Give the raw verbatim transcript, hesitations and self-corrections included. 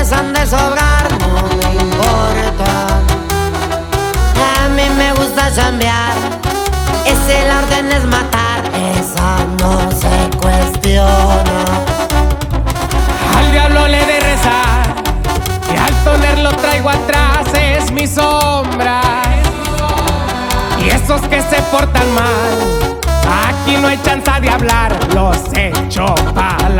billetes han de sobrar, no me importa. A mí me gusta chambear, y si la orden es matar, esa no se cuestiona. Al diablo le de rezar, y al tonerlo traigo atrás es mi sombra. Y esos que se portan mal, aquí no hay chance de hablar, los echo pa' la